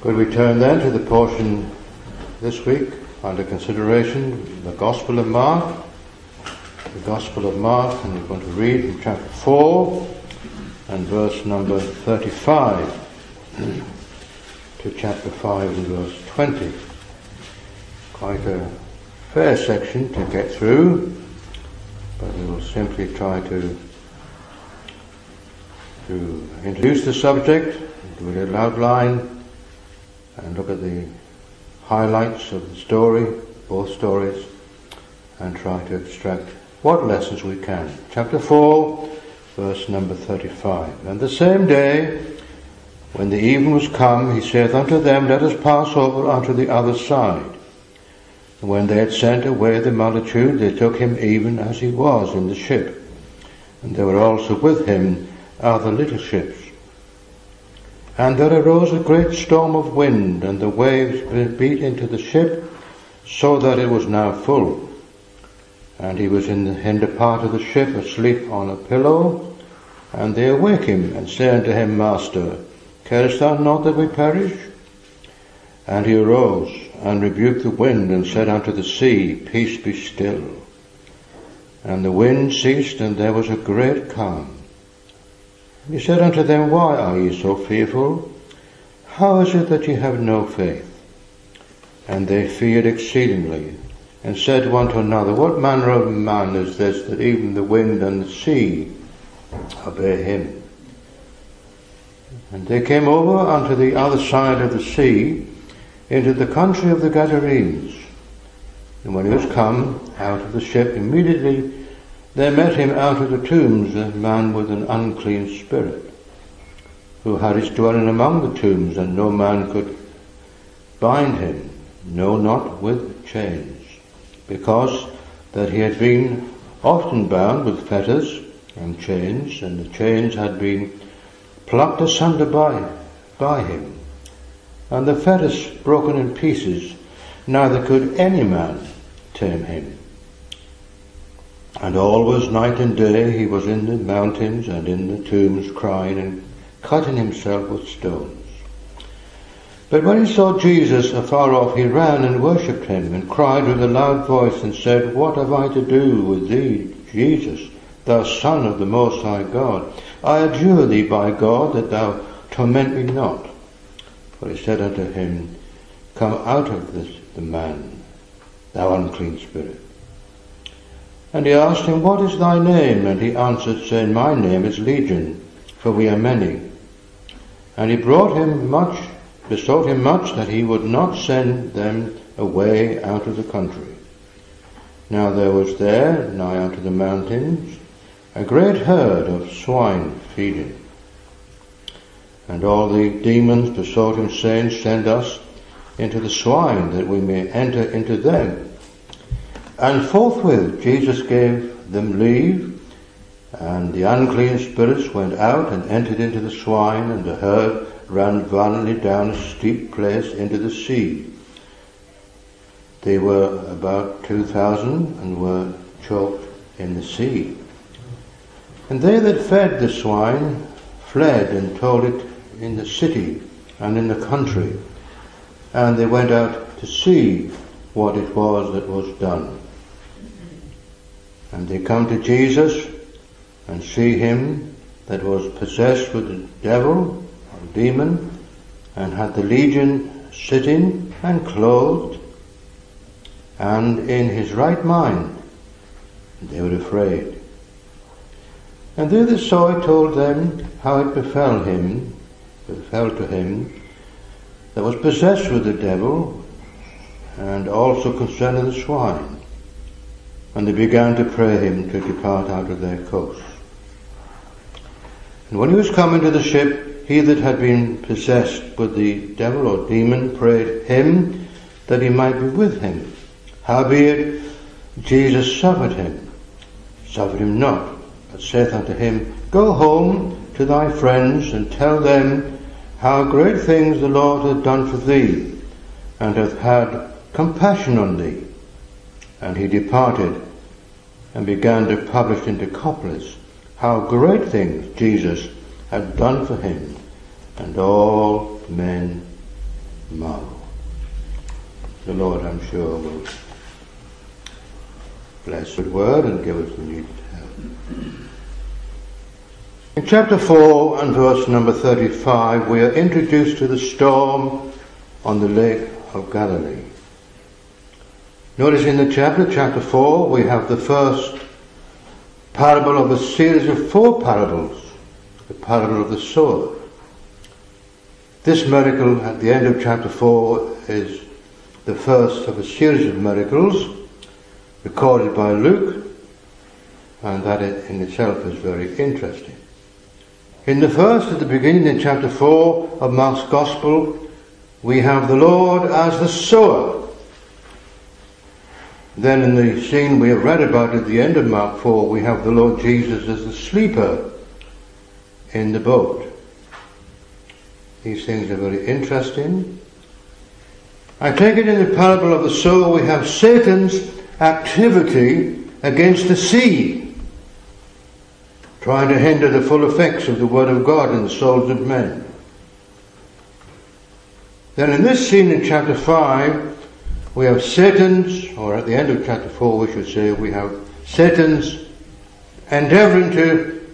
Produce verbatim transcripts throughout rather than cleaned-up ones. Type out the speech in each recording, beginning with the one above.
Will we turn then to the portion this week under consideration, the Gospel of Mark. The Gospel of Mark, and we're going to read from chapter four and verse number thirty-five to chapter five and verse twenty. Quite a fair section to get through, but we will simply try to to introduce the subject, do a little outline, and look at the highlights of the story, both stories, and try to extract what lessons we can. Chapter four, verse number thirty-five. And the same day, when the even was come, he saith unto them, Let us pass over unto the other side. And when they had sent away the multitude, they took him even as he was in the ship. And there were also with him other little ships. And there arose a great storm of wind, and the waves beat into the ship, so that it was now full. And he was in the hinder part of the ship, asleep on a pillow. And they awake him, and say unto him, Master, carest thou not that we perish? And he arose, and rebuked the wind, and said unto the sea, Peace, be still. And the wind ceased, and there was a great calm. And he said unto them, Why are ye so fearful? How is it that ye have no faith? And they feared exceedingly, and said one to another, What manner of man is this, that even the wind and the sea obey him? And they came over unto the other side of the sea, into the country of the Gadarenes. And when he was come out of the ship, immediately there met him out of the tombs a man with an unclean spirit, who had his dwelling among the tombs, and no man could bind him, no, not with chains, because that he had been often bound with fetters and chains, and the chains had been plucked asunder by, by him, and the fetters broken in pieces, neither could any man tame him. And always night and day he was in the mountains and in the tombs, crying and cutting himself with stones. But when he saw Jesus afar off, he ran and worshipped him, and cried with a loud voice, and said, What have I to do with thee, Jesus, thou Son of the Most High God? I adjure thee by God that thou torment me not. For he said unto him, Come out of this the man, thou unclean spirit. And he asked him, What is thy name? And he answered, saying, My name is Legion, for we are many. And he brought him much, besought him much that he would not send them away out of the country. Now there was there, nigh unto the mountains, a great herd of swine feeding. And all the demons besought him, saying, Send us into the swine, that we may enter into them. And forthwith Jesus gave them leave, and the unclean spirits went out and entered into the swine, and the herd ran violently down a steep place into the sea. They were about two thousand, and were choked in the sea. And they that fed the swine fled and told it in the city and in the country, and they went out to see what it was that was done. And they come to Jesus and see him that was possessed with the devil or demon, and had the legion sitting and clothed and in his right mind. And they were afraid. And they that saw it told them how it befell him, befell to him that was possessed with the devil, and also concerning the swine. And they began to pray him to depart out of their coasts. And when he was come into the ship, he that had been possessed with the devil or demon prayed him that he might be with him. Howbeit Jesus suffered him, suffered him not, but saith unto him, Go home to thy friends, and tell them how great things the Lord hath done for thee, and hath had compassion on thee. And he departed, and began to publish in Decapolis how great things Jesus had done for him. And all men marvel. The Lord, I'm sure, will bless the word and give us the needed help. In chapter four and verse number thirty-five, we are introduced to the storm on the Lake of Galilee. Notice in the chapter, chapter four, we have the first parable of a series of four parables, the parable of the sower. This miracle at the end of chapter four is the first of a series of miracles recorded by Luke, and that in itself is very interesting. In the first, at the beginning in chapter four of Mark's Gospel, we have the Lord as the sower. Then in the scene we have read about at the end of Mark four, we have the Lord Jesus as the sleeper in the boat. These things are very interesting. I take it in the parable of the sower we have Satan's activity against the seed, trying to hinder the full effects of the Word of God in the souls of men. Then in this scene in chapter five, we have Satan's, or at the end of chapter four we should say, we have Satan's endeavouring to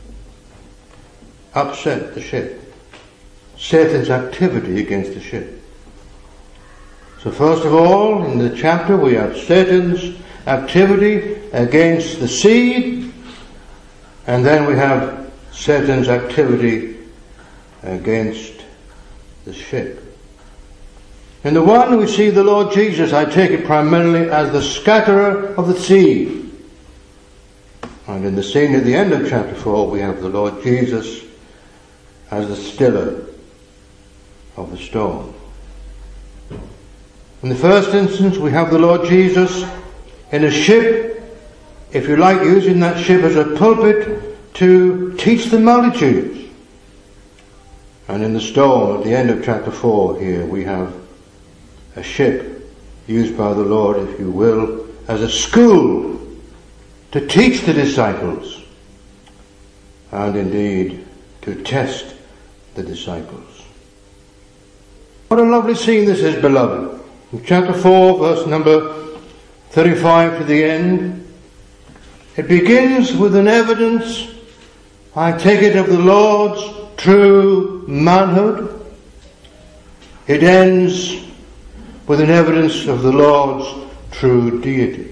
upset the ship. Satan's activity against the ship. So first of all, in the chapter we have Satan's activity against the seed, and then we have Satan's activity against the ship. In the one we see the Lord Jesus, I take it primarily as the scatterer of the seed. And in the scene at the end of chapter four we have the Lord Jesus as the stiller of the storm. In the first instance we have the Lord Jesus in a ship, if you like, using that ship as a pulpit to teach the multitudes. And in the storm at the end of chapter four here we have a ship used by the Lord, if you will, as a school to teach the disciples and indeed to test the disciples. What a lovely scene this is, beloved. In chapter four, verse number thirty-five to the end, it begins with an evidence, I take it, of the Lord's true manhood. It ends with an evidence of the Lord's true deity.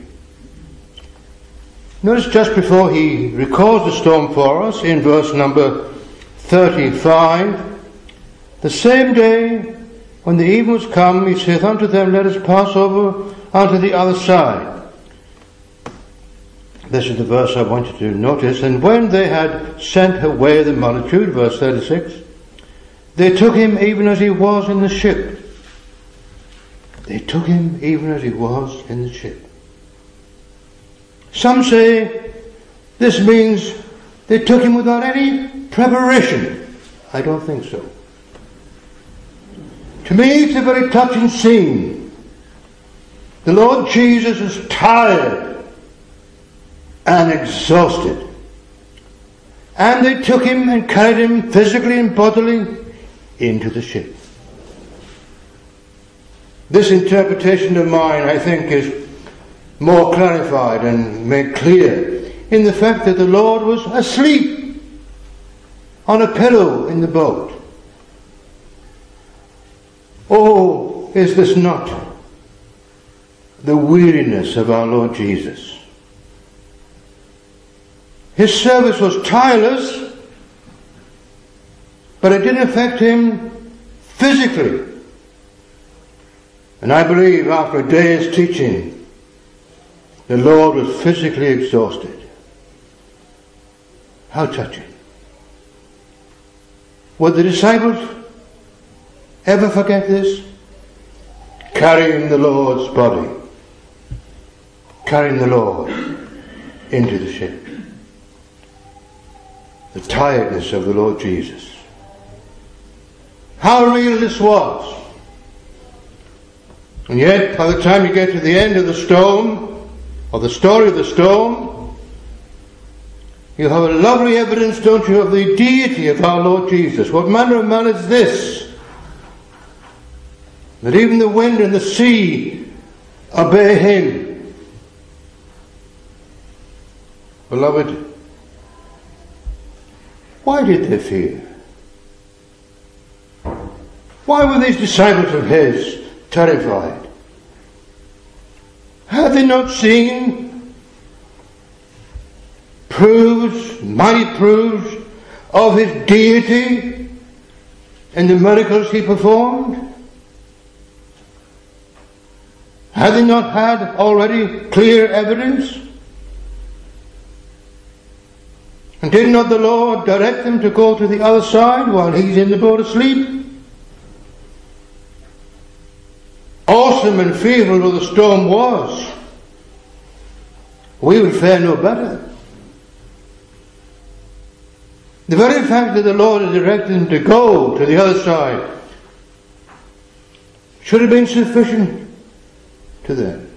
Notice just before he records the storm for us, in verse number thirty-five, the same day when the even was come, he saith unto them, let us pass over unto the other side. This is the verse I want you to notice. And when they had sent away the multitude, verse thirty-six, they took him even as he was in the ship. They took him even as he was in the ship. Some say this means they took him without any preparation. I don't think so. To me it's a very touching scene. The Lord Jesus is tired and exhausted. And they took him and carried him physically and bodily into the ship. This interpretation of mine, I think, is more clarified and made clear in the fact that the Lord was asleep on a pillow in the boat. Oh, is this not the weariness of our Lord Jesus? His service was tireless, but it didn't affect him physically. And I believe after a day's teaching, the Lord was physically exhausted. How touching. Would the disciples ever forget this? Carrying the Lord's body. Carrying the Lord into the ship. The tiredness of the Lord Jesus. How real this was. And yet, by the time you get to the end of the storm, or the story of the storm, you have a lovely evidence, don't you, of the deity of our Lord Jesus. What manner of man is this? that even the wind and the sea obey him. Beloved, why did they fear? Why were these disciples of his terrified? Had they not seen proofs, mighty proofs of his deity in the miracles he performed? Had they not had already clear evidence? And did not the Lord direct them to go to the other side while he's in the boat asleep? Awesome and fearful though the storm was, we would fare no better. The very fact that the Lord had directed them to go to the other side should have been sufficient to them.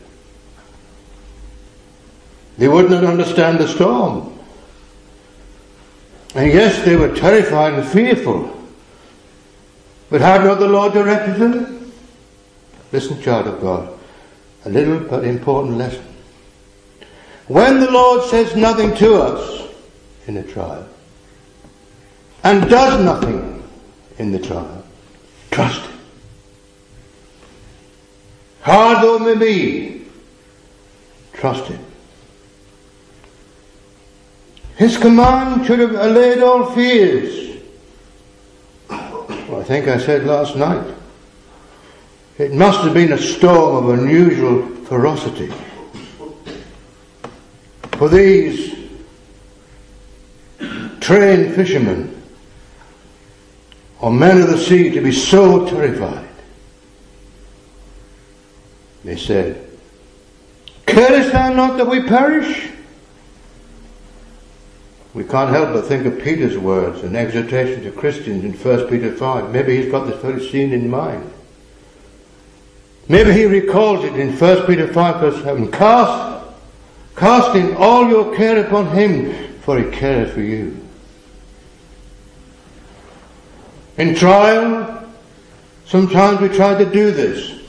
They would not understand the storm. And yes, they were terrified and fearful. But had not the Lord directed them? Listen, child of God, a little but important lesson. When the Lord says nothing to us in a trial, and does nothing in the trial, trust him. Hard though it may be, trust him. His command should have allayed all fears. Well, I think I said last night, it must have been a storm of unusual ferocity for these trained fishermen or men of the sea to be so terrified. They said, "Carest thou not that we perish?" We can't help but think of Peter's words and exhortation to Christians in First Peter five. Maybe he's got this very scene in mind. Maybe he recalls it in First Peter five verse seven. Cast, casting all your care upon him, for he careth for you. In trial, sometimes we try to do this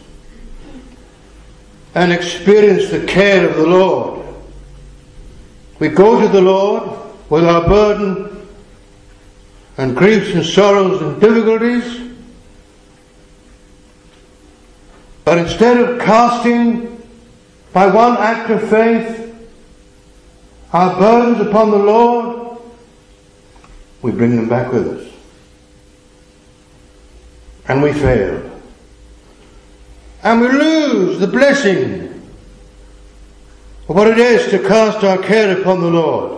and experience the care of the Lord. We go to the Lord with our burden and griefs and sorrows and difficulties, but instead of casting by one act of faith our burdens upon the Lord, we bring them back with us. And we fail. And we lose the blessing of what it is to cast our care upon the Lord.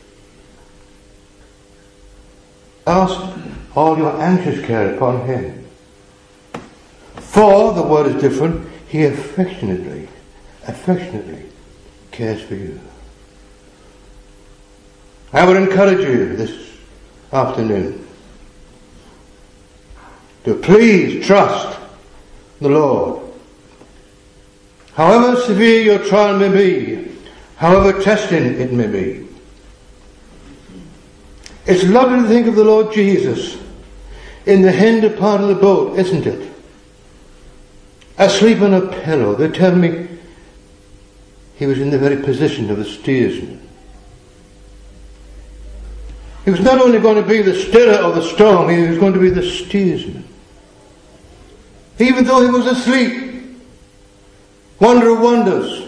Cast all your anxious care upon him. For, the word is different, he affectionately, affectionately cares for you. I would encourage you this afternoon to please trust the Lord. However severe your trial may be, however testing it may be. It's lovely to think of the Lord Jesus in the hinder part of the boat, isn't it? Asleep on a pillow. They tell me he was in the very position of the steersman. He was not only going to be the stiller of the storm, he was going to be the steersman. Even though he was asleep. Wonder of wonders.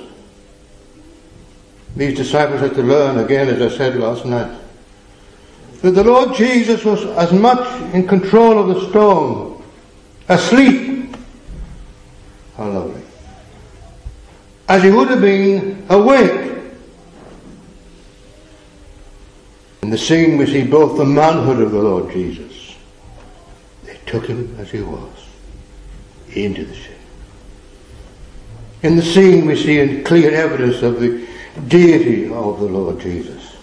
These disciples had to learn again, as I said last night, that the Lord Jesus was as much in control of the storm, asleep, how lovely, as he would have been awake. In the scene we see both the manhood of the Lord Jesus. They took him as he was into the ship. In the scene we see in clear evidence of the deity of the Lord Jesus.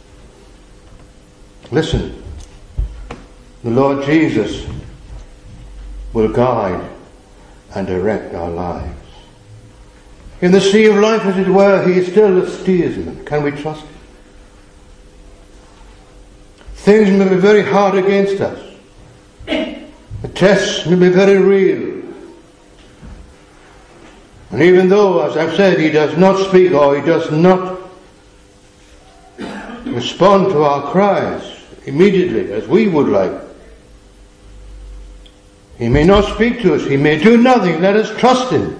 Listen, the Lord Jesus will guide and direct our lives. In the sea of life, as it were, he is still the steersman. Can we trust him? Things may be very hard against us. The tests may be very real. And even though, as I've said, he does not speak or he does not respond to our cries immediately as we would like, he may not speak to us, he may do nothing, let us trust him.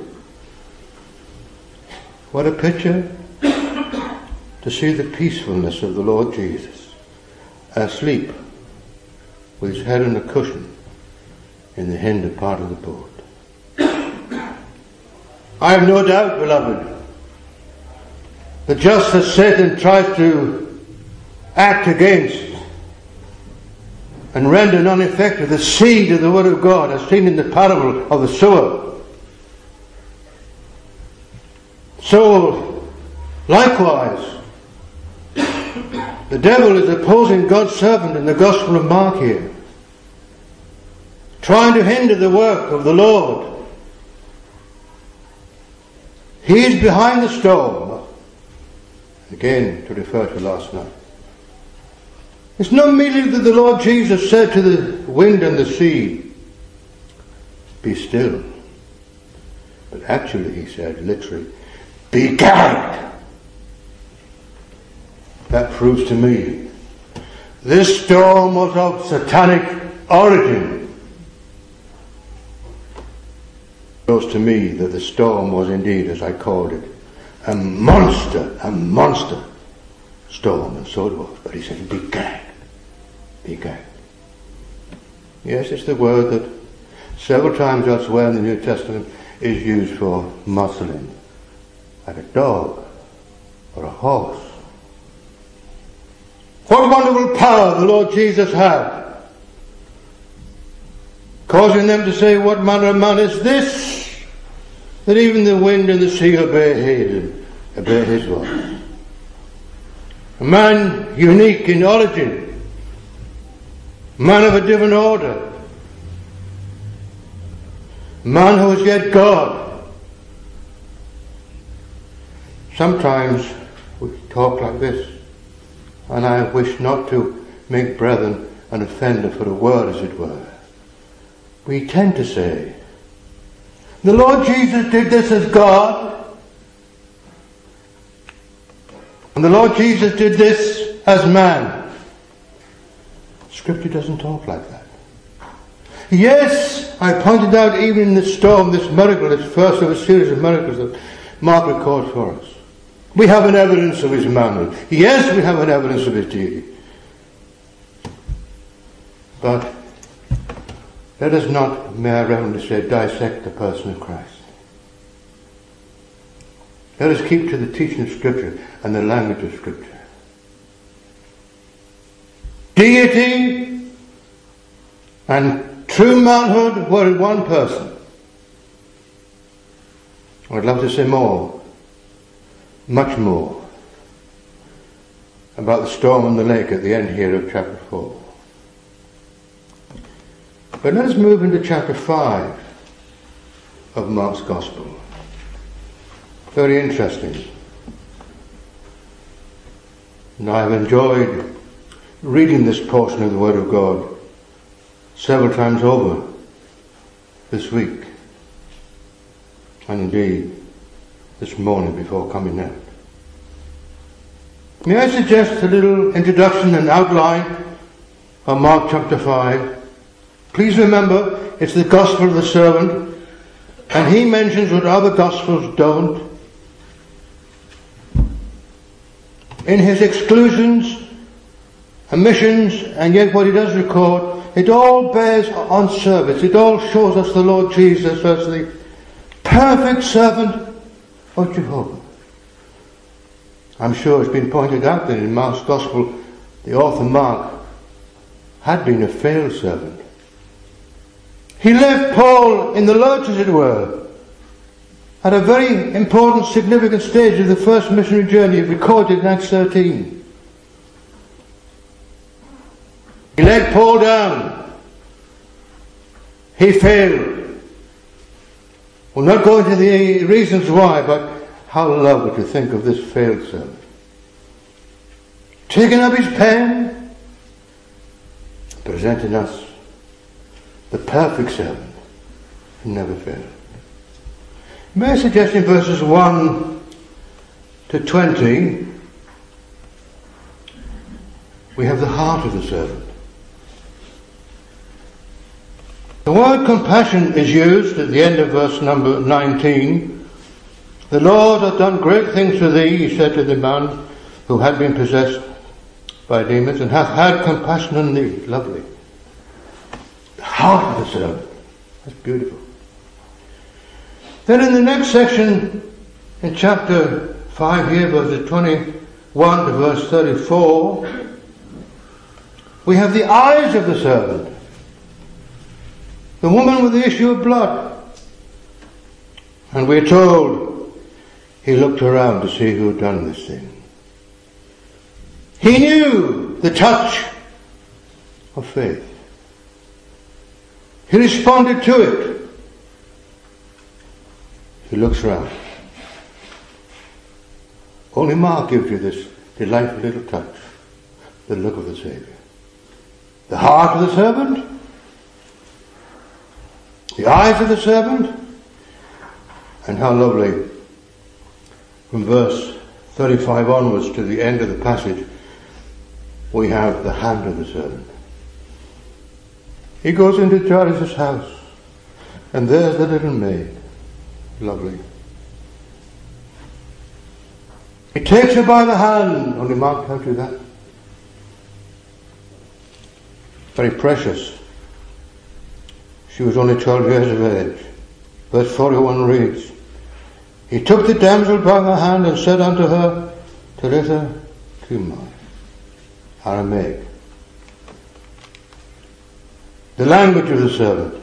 What a picture to see the peacefulness of the Lord Jesus, asleep with his head on a cushion in the hinder part of the boat. I have no doubt, beloved, that just as Satan tries to act against and render non-effective the seed of the Word of God, as seen in the parable of the sower, so likewise the devil is opposing God's servant in the Gospel of Mark here, trying to hinder the work of the Lord. He is behind the storm, again to refer to last night. It's not merely that the Lord Jesus said to the wind and the sea, be still. But actually he said, literally, be gagged. That proves to me this storm was of satanic origin. It shows to me that the storm was indeed, as I called it, a monster, a monster storm, and so it was. But he said, be gagged. Be gagged. Yes, it's the word that several times elsewhere in the New Testament is used for muzzling, like a dog or a horse. What wonderful power the Lord Jesus had, causing them to say, what manner of man is this, that even the wind and the sea obey his, obey his voice. A man unique in origin, man of a different order, man who is yet God. Sometimes we talk like this, and I wish not to make brethren an offender for a word, as it were. We tend to say, the Lord Jesus did this as God, and the Lord Jesus did this as man. Scripture doesn't talk like that. Yes, I pointed out even in the storm, this miracle, this first of a series of miracles that Mark records for us. We have an evidence of his manhood. Yes, we have an evidence of his deity. But let us not, may I reverently say, dissect the person of Christ. Let us keep to the teaching of Scripture and the language of Scripture. Deity and true manhood were in one person. I'd love to say more, much more, about the storm on the lake at the end here of chapter four. But let us move into chapter five of Mark's Gospel. Very interesting. And I have enjoyed reading this portion of the Word of God several times over this week, and indeed this morning before coming out. May I suggest a little introduction and outline of Mark chapter five? Please remember, it's the Gospel of the servant, and he mentions what other Gospels don't. In his exclusions, omissions, and yet what he does record, it all bears on service. It all shows us the Lord Jesus as the perfect servant of Jehovah. I'm sure it's been pointed out that in Mark's Gospel, the author Mark had been a failed servant. He left Paul in the lurch, as it were, at a very important, significant stage of the first missionary journey recorded in Acts thirteen. He let Paul down. He failed. We'll not go into the reasons why, but how lovely to think of this failed servant. Taking up his pen, presenting us the perfect servant who never failed. May I suggest in verses one to twenty, we have the heart of the servant. The word compassion is used at the end of verse number nineteen. The Lord hath done great things for thee, he said to the man who had been possessed by demons, and hath had compassion on thee. Lovely. The heart of the servant. That's beautiful. Then in the next section, in chapter five here, verses twenty-one to verse thirty-four, we have the eyes of the servant. The woman with the issue of blood. And we're told he looked around to see who had done this thing. He knew the touch of faith. He responded to it. He looks around. Only Mark gives you this delightful little touch, the look of the Saviour. The heart of the servant, the eyes of the servant, and how lovely, from verse thirty-five onwards to the end of the passage, we have the hand of the servant. He goes into Jairus' house, and there's the little maid. Lovely. He takes her by the hand. Only Mark can't do that. Very precious. She was only twelve years of age. Verse forty-one reads, He took the damsel by the hand and said unto her, Talitha cumi, Aramaic. The language of the servant.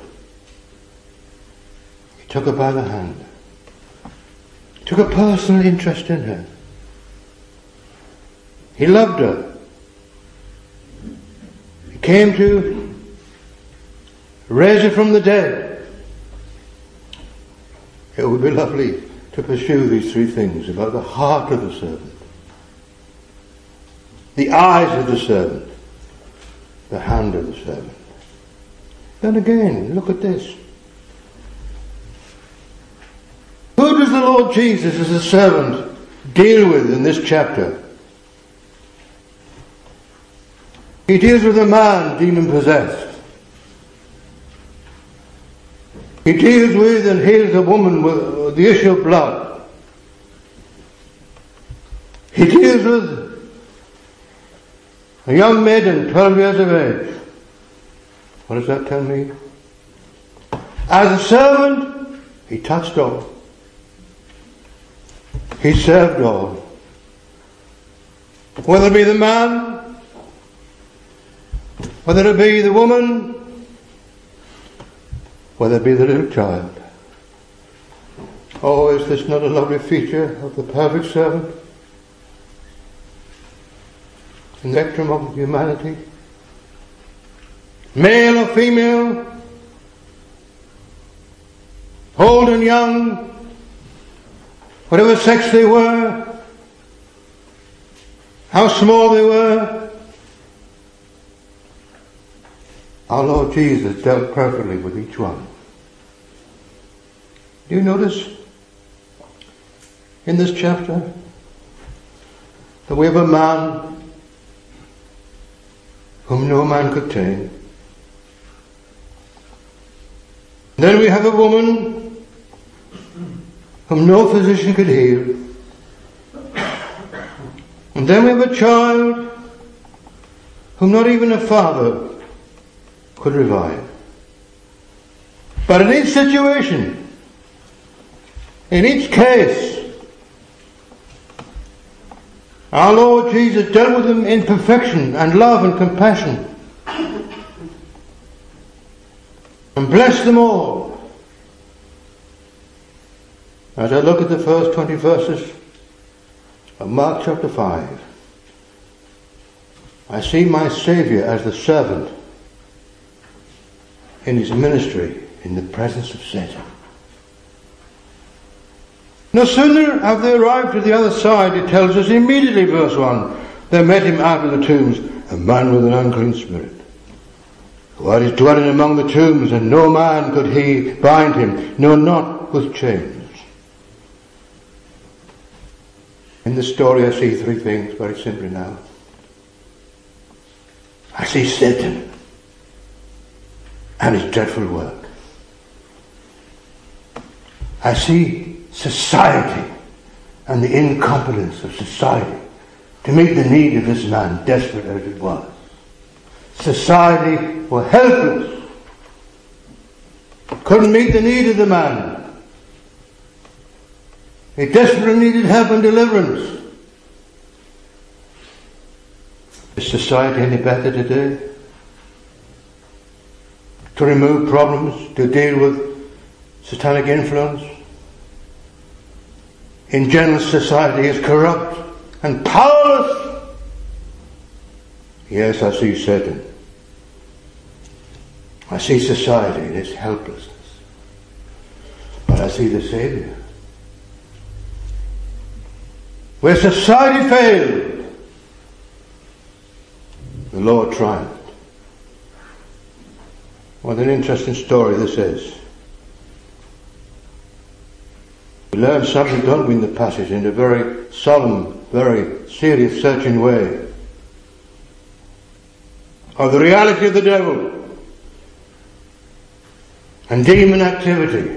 He took her by the hand. He took a personal interest in her. He loved her. He came to raise her from the dead. It would be lovely to pursue these three things about the heart of the servant, the eyes of the servant, the hand of the servant. Then again, look at this. Who does the Lord Jesus as a servant deal with in this chapter? He deals with a man demon-possessed. He deals with and heals a woman with the issue of blood. He deals with a young maiden, twelve years of age. What does that tell me? As a servant, he touched all. He served all. Whether it be the man, whether it be the woman, whether it be the little child. Oh, is this not a lovely feature of the perfect servant? The spectrum of humanity. Male or female, old and young, whatever sex they were, how small they were, our Lord Jesus dealt perfectly with each one. Do you notice in this chapter that we have a man whom no man could tame? Then we have a woman whom no physician could heal. And then we have a child whom not even a father could revive. But in each situation, in each case, our Lord Jesus dealt with them in perfection and love and compassion, and blessed them all. As I look at the first twenty verses of Mark chapter five, I see my Saviour as the servant in his ministry in the presence of Satan. No sooner have they arrived at the other side, it tells us immediately, verse one, there met him out of the tombs a man with an unclean spirit, who had his dwelling among the tombs, and no man could he bind him, no, not with chains. In the story I see three things, very simply now. I see Satan and his dreadful work. I see society and the incompetence of society to meet the need of this man, desperate as it was. Society were helpless. Couldn't meet the need of the man. He desperately needed help and deliverance. Is society any better today? To remove problems, to deal with satanic influence? In general, society is corrupt and powerless. Yes, I see Satan. I see society in its helplessness. But I see the Saviour. Where society failed, the Lord triumphed. What an interesting story this is. We learn something, don't we, in the passage, in a very solemn, very serious, searching way, of the reality of the devil and demon activity.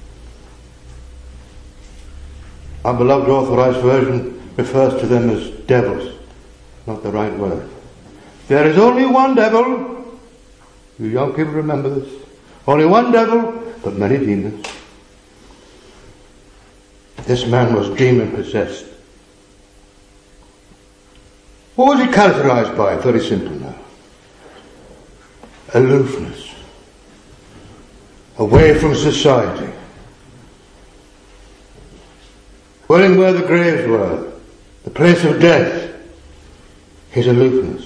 Our beloved Authorized Version refers to them as devils, not the right word. There is only one devil. You young people remember this. Only one devil, but many demons. This man was demon possessed. What was he characterized by? Very simple now. Aloofness. Away from society. Dwelling where the graves were, the place of death, his aloofness.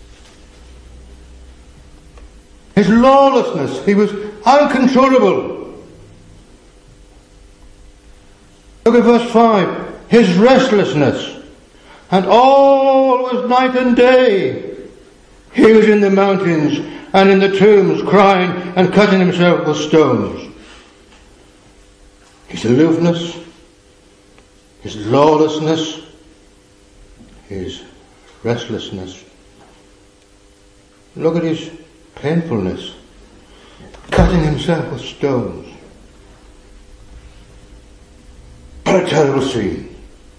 His lawlessness, he was uncontrollable. Look at verse five. His restlessness, and all was night and day. He was in the mountains and in the tombs, crying and cutting himself with stones. His aloofness, his lawlessness, his restlessness. Look at his painfulness, cutting himself with stones. What a terrible scene.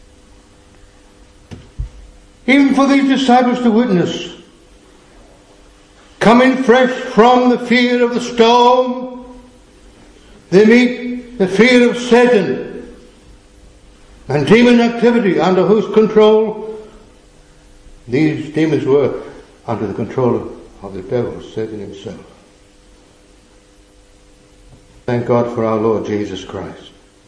Even for these disciples to witness, coming fresh from the fear of the storm, they meet the fear of Satan and demon activity, under whose control these demons were, under the control of the devil, Satan himself. Thank God for our Lord Jesus Christ.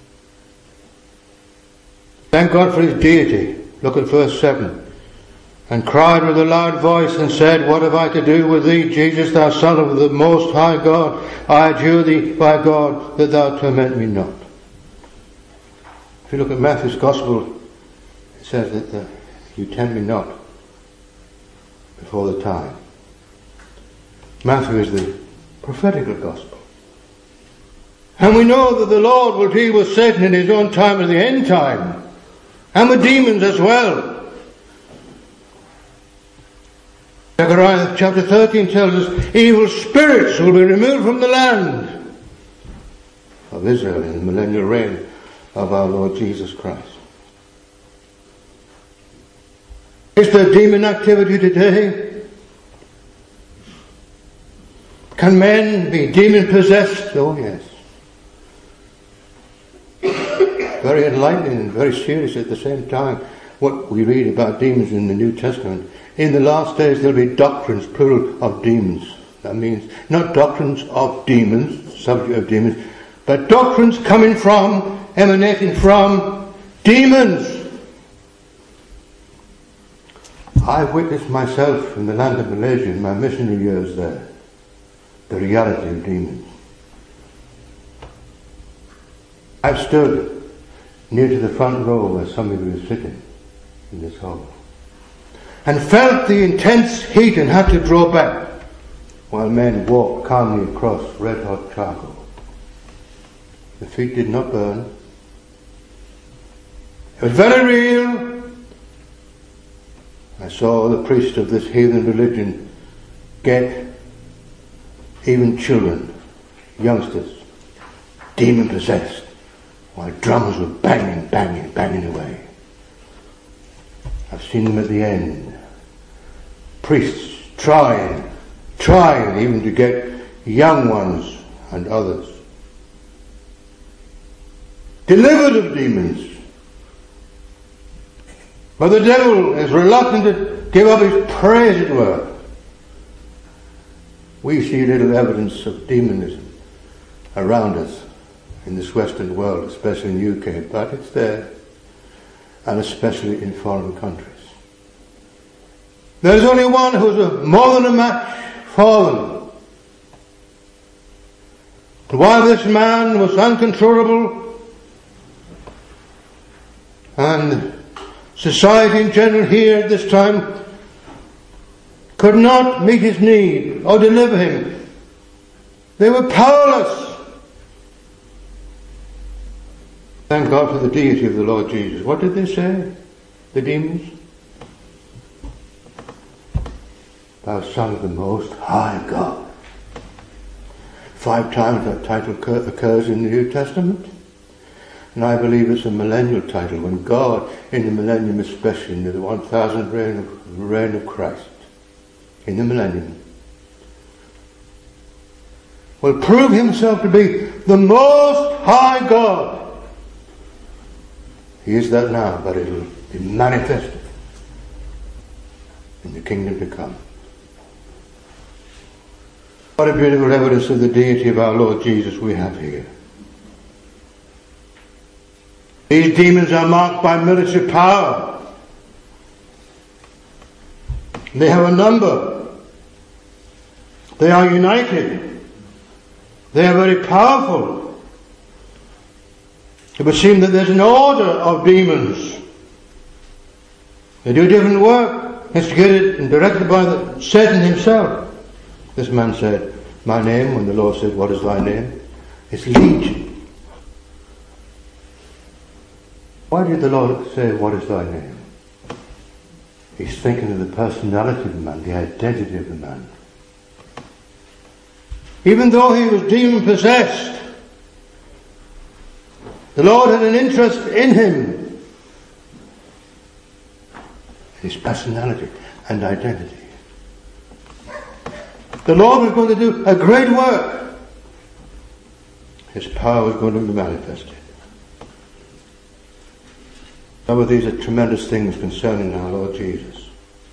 Thank God for his deity. Look at verse seven. And cried with a loud voice and said, What have I to do with thee, Jesus, thou Son of the Most High God? I adjure thee by God that thou torment me not. If you look at Matthew's Gospel, it says that uh, you tempt me not before the time. Matthew is the prophetical Gospel. And we know that the Lord will deal with Satan in his own time at the end time, and with demons as well. Zechariah chapter thirteen tells us evil spirits will be removed from the land of Israel in the millennial reign of our Lord Jesus Christ. Is there demon activity today? Can men be demon possessed? Oh yes. Very enlightening and very serious at the same time what we read about demons in the New Testament. In the last days there will be doctrines, plural, of demons. That means not doctrines of demons, subject of demons, but doctrines coming from, emanating from demons. I've witnessed myself in the land of Malaysia in my missionary years there, the reality of demons. I've stood near to the front row where some of you were sitting in this hall, and felt the intense heat and had to draw back while men walked calmly across red-hot charcoal. The feet did not burn. It was very real, I saw the priest of this heathen religion get even children, youngsters, demon-possessed, while drums were banging, banging, banging away. I've seen them at the end. Priests trying, trying even to get young ones and others delivered of demons. But the devil is reluctant to give up his prey, as it were. We see little evidence of demonism around us in this Western world, especially in the U K, but it's there, and especially in foreign countries. There's only one who's a, more than a match for them. While this man was uncontrollable, and society in general here at this time could not meet his need or deliver him, they were powerless. Thank God for the deity of the Lord Jesus. What did they say, the demons? Thou Son of the Most High God. Five times that title occurs in the New Testament. And I believe it's a millennial title, when God, in the millennium especially, in the one thousand reign of, reign of Christ, in the millennium, will prove himself to be the Most High God. He is that now, but it will be manifested in the kingdom to come. What a beautiful evidence of the deity of our Lord Jesus we have here. These demons are marked by military power. They have a number. They are united. They are very powerful. It would seem that there's an order of demons. They do different work, instigated and directed by the, Satan himself. This man said, my name, when the Lord said, what is thy name? It's Legion. Why did the Lord say, what is thy name? He's thinking of the personality of the man, the identity of the man. Even though he was demon-possessed, the Lord had an interest in him, his personality and identity. The Lord was going to do a great work. His power was going to be manifested. Some of these are tremendous things concerning our Lord Jesus.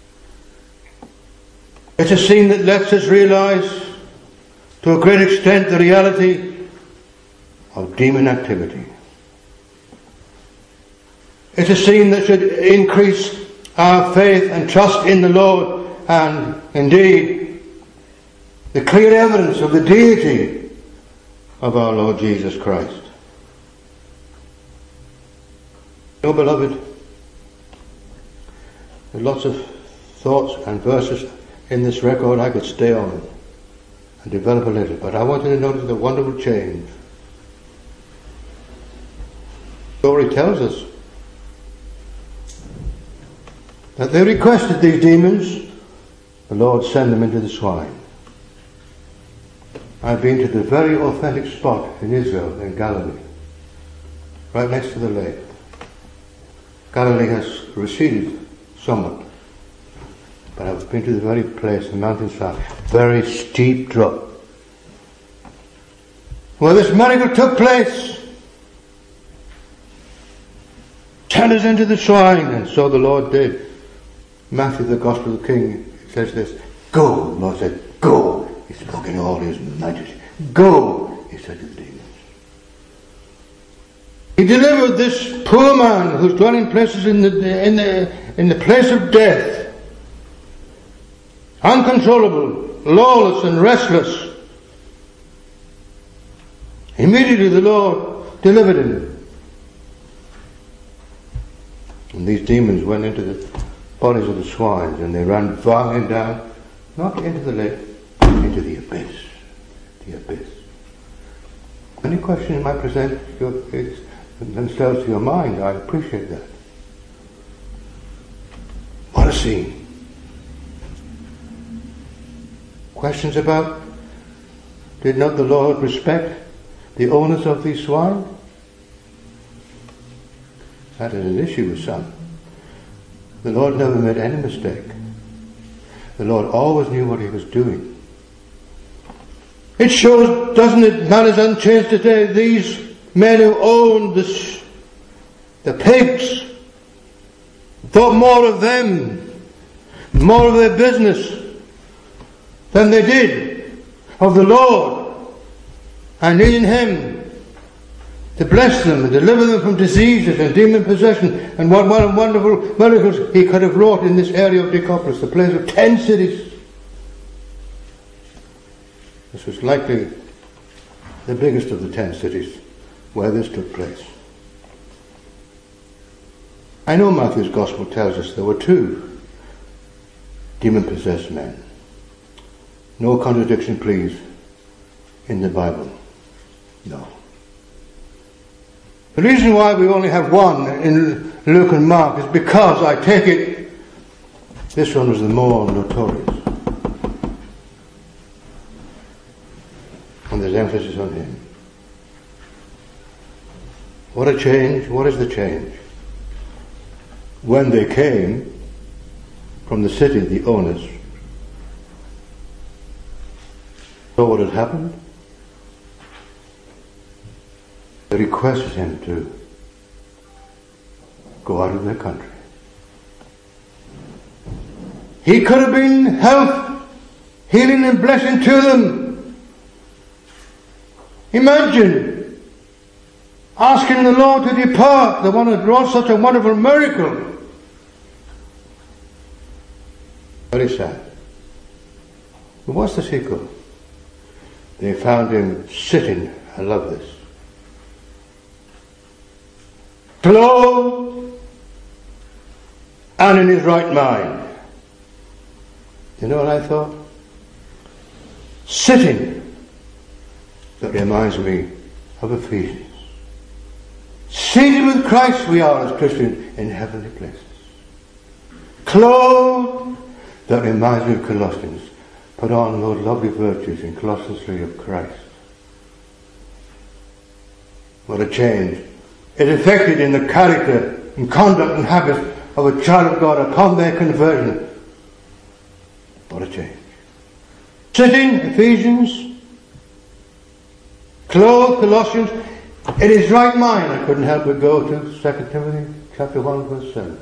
It's a scene that lets us realize to a great extent the reality of demon activity. It's a scene that should increase our faith and trust in the Lord, and indeed the clear evidence of the deity of our Lord Jesus Christ. Oh, beloved, there are lots of thoughts and verses in this record. I could stay on and develop a little, but I want you to notice the wonderful change. The story tells us that they requested these demons, the Lord send them into the swine. I've been to the very authentic spot in Israel, in Galilee, right next to the lake. Galilee has receded somewhat, but I've been to the very place, the mountainside, very steep drop, where this miracle took place. Turn us into the swine, and so the Lord did. Matthew, the Gospel of the King, says this, go, the Lord said, go. He spoke in all his majesty. Go, he said to the demons. He delivered this poor man who's dwelling places in the in the in the place of death, uncontrollable, lawless and restless. Immediately the Lord delivered him. And these demons went into the bodies of the swines, and they ran violently down, not into the lake, into the abyss. The abyss. Any questions might present your, themselves to your mind, I appreciate that. What a scene. Questions about, did not the Lord respect the owners of these swine? That is an issue with some. The Lord never made any mistake. The Lord always knew what he was doing. It shows, doesn't it, man is unchanged today. These men who owned the, the pigs thought more of them, more of their business than they did of the Lord, and needing him to bless them and deliver them from diseases and demon possession. And what, what wonderful miracles he could have wrought in this area of Decapolis, the place of ten cities. This was likely the biggest of the ten cities where this took place. I know Matthew's Gospel tells us there were two demon-possessed men. No contradiction, please, in the Bible. No. The reason why we only have one in Luke and Mark is because, I take it, this one was the more notorious. And there's emphasis on him. What a change. What is the change? When they came from the city, the owners saw what had happened. They requested him to go out of their country. He could have been health, healing and blessing to them. Imagine asking the Lord to depart, the one who wrought such a wonderful miracle. Very sad. But what's the sequel? They found him sitting, I love this, clothed and in his right mind. You know what I thought? Sitting. That reminds me of Ephesians. Seated with Christ we are as Christians in heavenly places. Clothed. That reminds me of Colossians. Put on those lovely virtues in Colossians three of Christ. What a change. It affected in the character and conduct and habits of a child of God upon their conversion. What a change. Sitting, Ephesians, clothed, Colossians, in his right mind. I couldn't help but go to Second Timothy chapter one verse seven.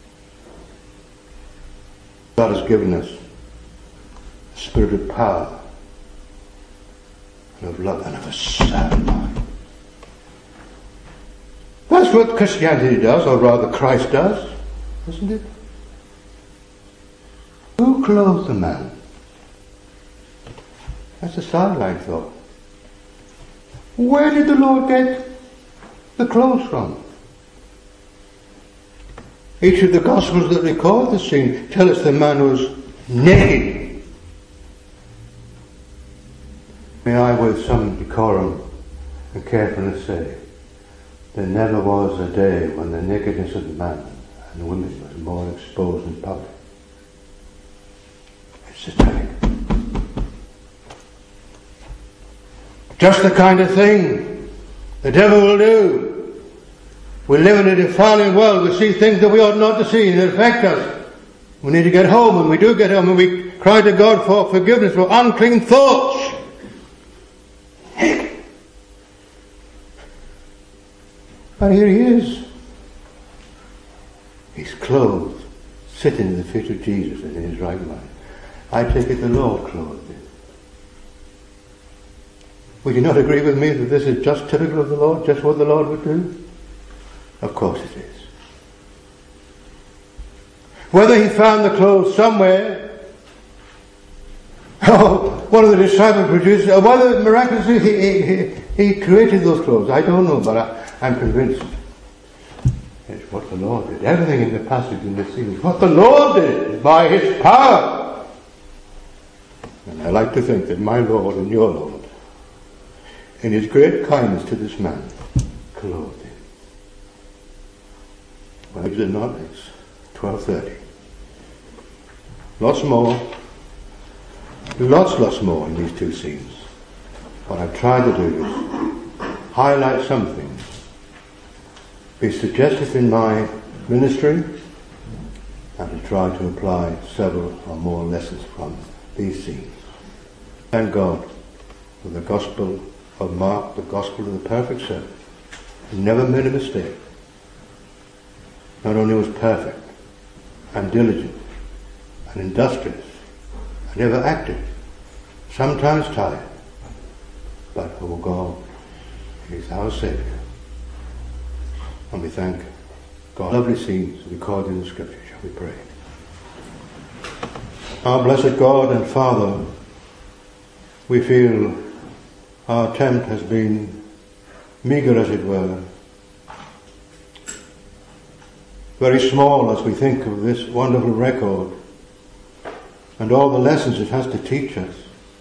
God has given us a spirit of power and of love and of a sound mind. That's what Christianity does, or rather Christ does, isn't it? Who clothed the man? That's a sideline thought. Where did the Lord get the clothes from? Each of the Gospels that record the scene tell us the man was naked. May I, with some decorum and carefulness, say, there never was a day when the nakedness of man and women was more exposed in public. It's satanic. Just the kind of thing the devil will do. We live in a defiling world. We see things that we ought not to see and they affect us. We need to get home, and we do get home, and we cry to God for forgiveness for unclean thoughts. But here he is. He's clothed, sitting in the feet of Jesus and in his right mind. I take it the Lord clothed him. Would you not agree with me that this is just typical of the Lord, just what the Lord would do? Of course it is. Whether he found the clothes somewhere, or one of the disciples produced, or whether miraculously he, he, he created those clothes, I don't know, but I, I'm convinced it's what the Lord did. Everything in the passage in this scene is what the Lord did by his power. And I like to think that my Lord and your Lord, in his great kindness to this man, clothed him. Well, is it not? It's twelve thirty. Lots more. Lots, lots more in these two scenes. What I've tried to do is highlight some things, be suggestive in my ministry, and to try to apply several or more lessons from these scenes. Thank God for the Gospel of Mark, the Gospel of the perfect servant. He never made a mistake. Not only was perfect and diligent and industrious and ever active, sometimes tired, but oh God, He is our Saviour. And we thank God. Lovely scenes recorded in the Scripture. Shall we pray? Our blessed God and Father, we feel our attempt has been meagre, as it were, very small as we think of this wonderful record and all the lessons it has to teach us,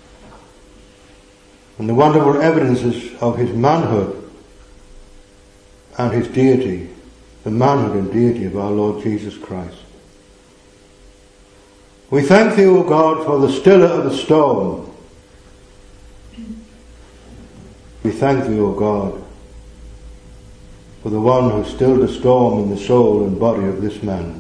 and the wonderful evidences of His manhood and His deity, the manhood and deity of our Lord Jesus Christ. We thank Thee, O God, for the stiller of the storm. We thank Thee, O God, for the one who stilled the storm in the soul and body of this man,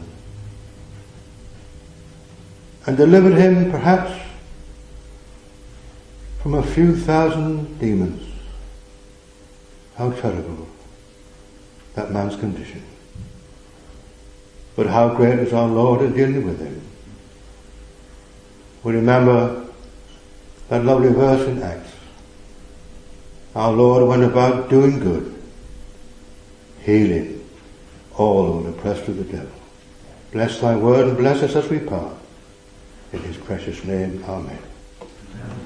and delivered him perhaps from a few thousand demons. How terrible that man's condition. But how great is our Lord in dealing with him. We remember that lovely verse in Acts. Our Lord went about doing good, healing all who were oppressed of the devil. Bless Thy word and bless us as we part. In His precious name, Amen.